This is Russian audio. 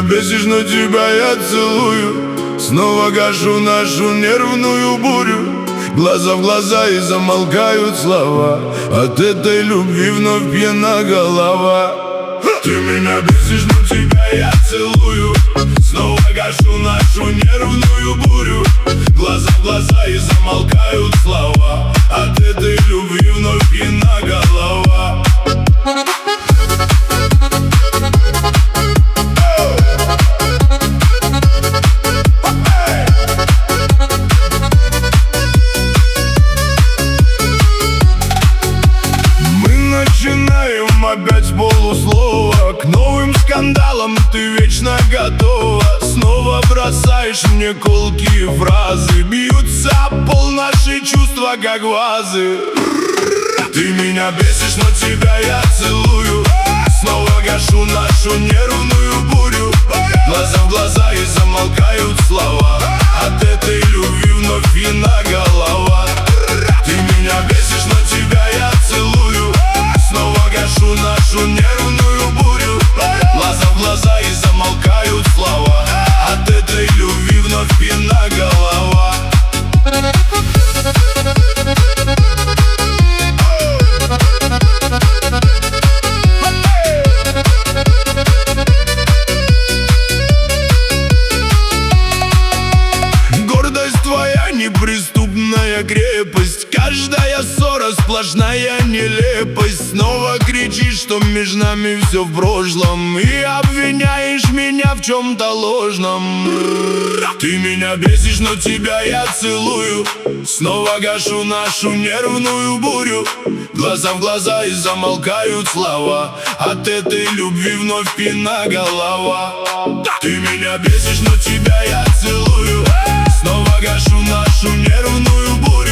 бесишь, но тебя я целую. Снова гашу нашу нервную бурю. Глаза в глаза и замолкают слова. От этой любви вновь пьяна голова. Ты меня бесишь, но тебя я целую. Снова гашу нашу нервную бурю. Глаза в глаза и замолкают слова. От этой любви вновь пьяна голова. Начинаем опять с полуслова. К новым скандалам ты вечно готова. Снова бросаешь мне колкие фразы. Бьются об пол наши чувства, как вазы. Ты меня бесишь, но тебя я целую. Снова гашу нашу нервную бурю. Глаза в глаза и замолкают слова. От этой любви вновь пьяна голова. Ты меня бесишь, но тебя я целую. Снова гашу нашу нервную бурю. Глаза в глаза и замолкают слова. От этой любви вновь пьяна голова. Гордость твоя неприступная крепость. Каждая ссора сплошная нелепость. Снова кричишь, что между нами все в прошлом, и обвиняешь меня в чем-то ложном. Ты меня бесишь, но тебя я целую. Снова гашу нашу нервную бурю. Глаза в глаза и замолкают слова. От этой любви вновь пьяна голова. Ты меня бесишь, но тебя я целую. Снова гашу нашу нервную бурю.